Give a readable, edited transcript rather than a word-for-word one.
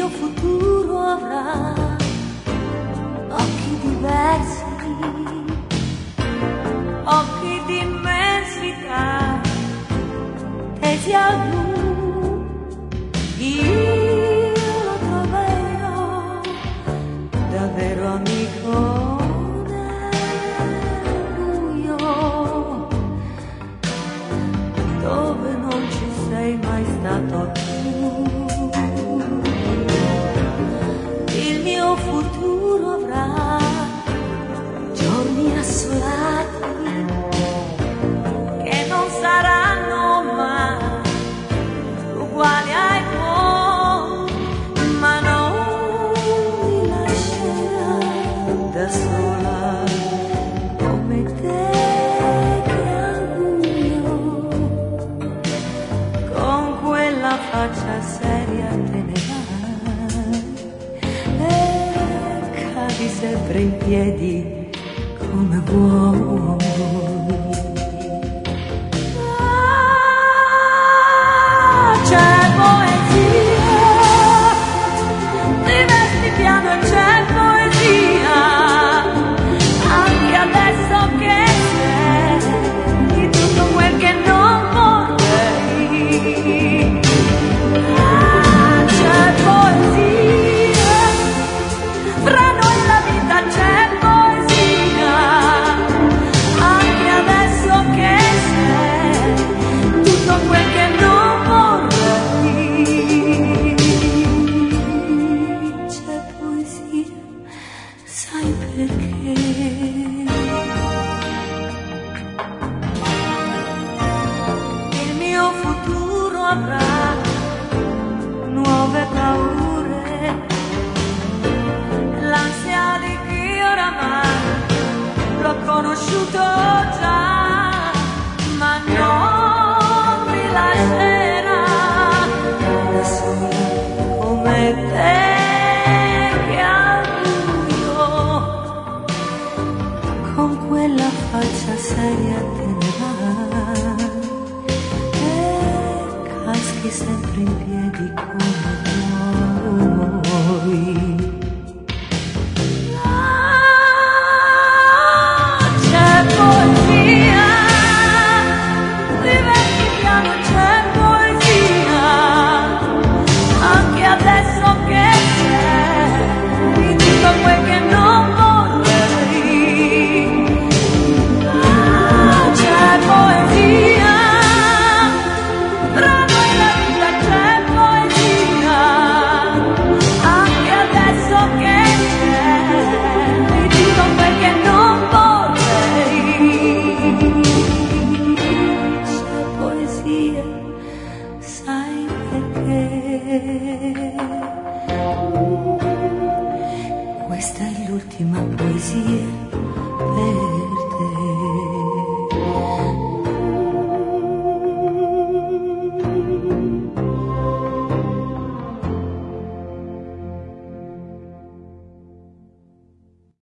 mio futuro avrà occhi diversi, occhi di immensità, tesi al blu. Io lo troverò davvero amico nel buio, dove non ci sei mai stato tu. Il mio futuro avrà giorni assolati che non saranno mai uguali ai tuoi, ma non mi lascerà da sola come te che al buio con quella faccia seria te ne vai e cadi sempre in piedi come vuoi. C'è poesia, ti vesti piano e c'è poesia, anche adesso che sei tutto quel che non vorrei. C'è poesia, fra noi la vita c'è poesia, anche adesso che sei tutto quel che non perché il mio futuro avrà nuove paure, l'ansia di chi oramai l'ho conosciuto già, ma non mi lascerà da sola come te. Con quella faccia seria te ne vai e caschi sempre in piedi come vuoi. C'è poesia, diverti piano.